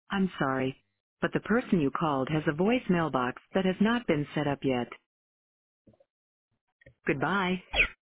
I'm sorry, but the person you called has a voice mailbox that has not been set up yet. Goodbye.